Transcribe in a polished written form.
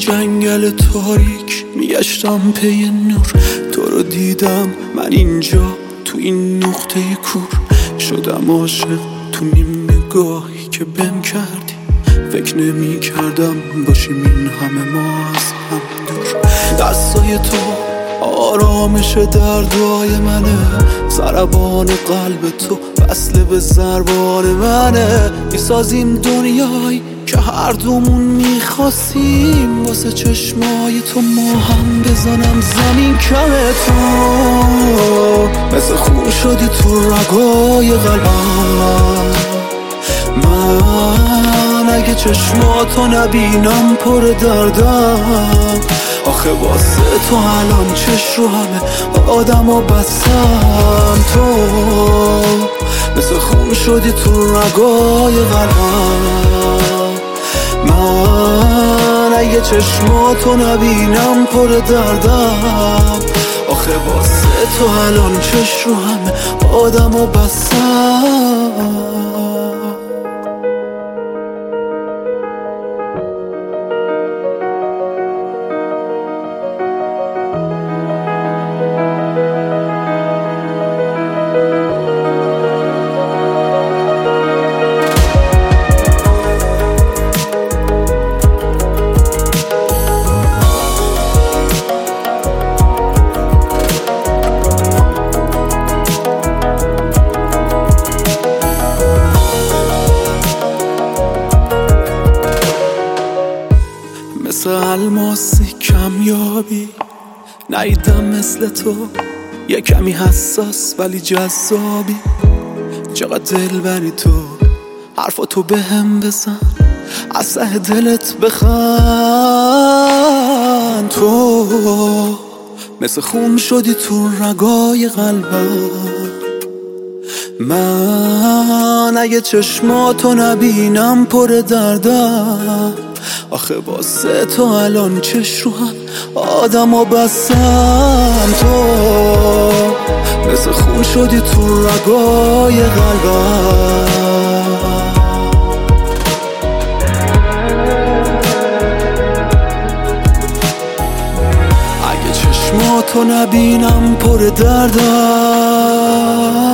جنگل تاریک میگشتم پی نور، تو رو دیدم من اینجا تو این نقطه کور. شدم عاشق تو نیم نگاهی که بهم کردی، فکر نمی کردم باشیم این همه ما از هم دور. دستای تو آرامش دردای منه، ضربان قلب تو وصله به ضربان منه. میسازیم دنیایی که هر دومون میخواستیم، واسه چشمای تو ما هم بزنم زمین کمه. تو مثل خون شدی تو رگای قلبم، من اگه چشماتو نبینم پر دردم. آخه واسه تو الان چش رو همه آدمو بستم. تو مثل خون شدی تو رگای قلبم، من اگه چشماتو نبینم پر دردم. آخه واسه تو الان چش رو همه آدمو بستم. مثل الماسی کمیابی ندیدم مثل تو، یه کمی حساس ولی جذابی. چقدر دل بری تو، حرفاتو بهم بزن، از ته دلت بخند. تو مثل خون شدی تو رگای قلبم، من اگه چشماتو نبینم پر دردم. آخه واسه تو الان چش رو هم آدمو بستم. تو مثل خون شدی تو رگای قلبم، اگه چشماتو نبینم پر دردم.